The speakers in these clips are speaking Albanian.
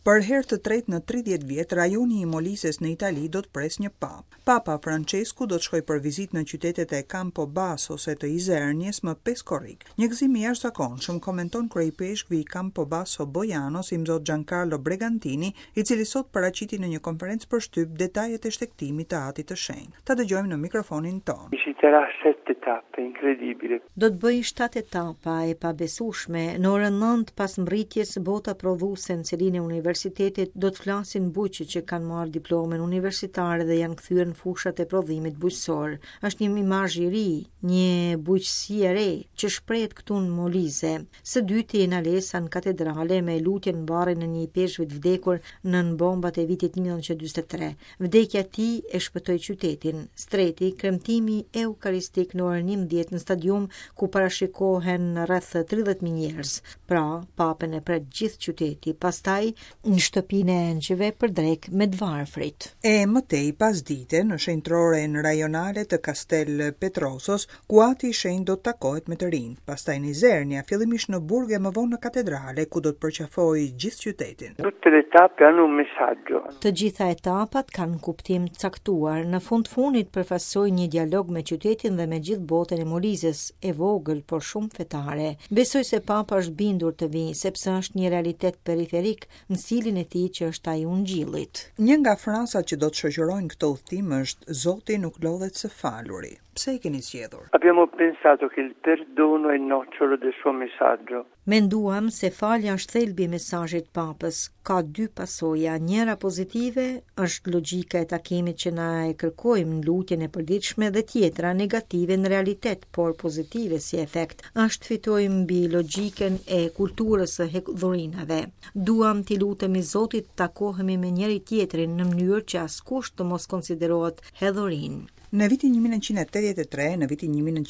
Për herë të tretë në 30 vjet, rajoni I Molises në Itali do të pres një papë. Papa Francesku do të shkojë për vizitë në qytetet e Campobasso ose të Izernjes më 5 korrik. Një gëzim I jashtëzakonshëm, komenton kryepeshkvi I Campobasso Bojanos I mzot Giancarlo Bregantini, I cili sot paraqiti në një konferencë për shtyp detajet e shtektimit të Atit të Shenjtë. Ta dëgjojmë në mikrofonin ton. Visiterà 7 tappe, incredibile. Do të bëj 7 etapa e pabesueshme. Në orën 9 pas mbritjes, bota prodhuese në celinë e universitetit do të flasin bujqët që kanë marrë diplomen universitare dhe janë kthyer në fushat e prodhimit bujqësor. Është një imazh I ri, një bujqësi e re që shprehet këtu në Molise. Së dyti Nalesa në katedrale me lutjen mbarë në një I peshqve të vdekur nën bombat e vitit 1943. Vdekja e tij e shpëtoi qytetin. Streti, kremtimi eukaristik në orën 11 në stadium ku parashikohen rreth 30.000 njerëz. Pra, papën e pret gjithë qyteti. Pastaj në shtëpinë e engjëve për drek me të varfrit. E mëtej pas dite në shenjtroren rajonale të Castel Petrosos, ku Ati I Shenjtë do të takohet me të rinj. Pastaj në Izernia, fillimisht në burg e më vonë në katedrale, ku do të përqafojë gjithë qytetin. Tutte le tappe hanno un messaggio. Të gjitha etapat kanë kuptim të caktuar. Në fundit përfaqësoi një dialog me qytetin dhe me gjithë botën e Molises, e vogël por shumë fetare. Besoj se Papa është bindur të vijë, sepse është një realitet periferik në stilin e tij që është ai Ungjillit. Një nga frasat që do të shoqërojnë këtë udhtim është Zoti nuk lodhet së faluri. Pse e keni zgjedhur? Abbiamo pensato che il perdono è il nocciolo del suo messaggio. Menduam se falja është thelbi I mesazhit Papës. Ka 2 pasoja, njëra pozitive është logjika e takimit që na e kërkojmë në lutjen e përditshme dhe tjetra negative në realitet, por pozitive si efekt, është fitojmë mbi logjikën e kulturës së hedhurinave. Duam t'i lutemi Zotit të takohemi me njëri tjetrin në mënyrë që askush të mos konsiderohet hedhurin. Në vitin 1983, në vitin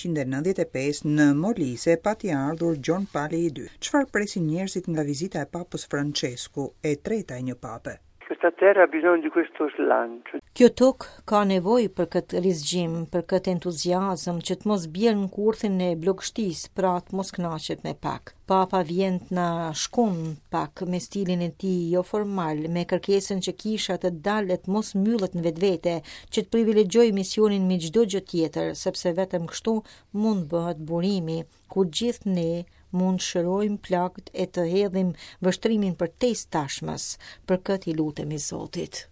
1995, në Molise pati ardhur Gjon Pali II. Çfarë presin njerëzit nga vizita e Papës Francesku, e treta e një pape? Questa terra ha bisogno di questo slancio. Kjo tokë ka nevojë për këtë rizgjim, për këtë entuziazëm që të mos bjerë në kurthin e blogështisë, pra të mos kënaqet me pak. Papa vjen të na shkon pak me stilin e tij jo formal, me kërkesën që kisha të dalë të mos mbyllet në vetvete, që të privilegjoj misionin me çdo gjë tjetër, sepse vetëm kështu mund bëhet burimi, ku gjithë ne mund shërojmë plagët e të hedhim vështrimin për test tashmës. Për këtë I lutemi Zotit.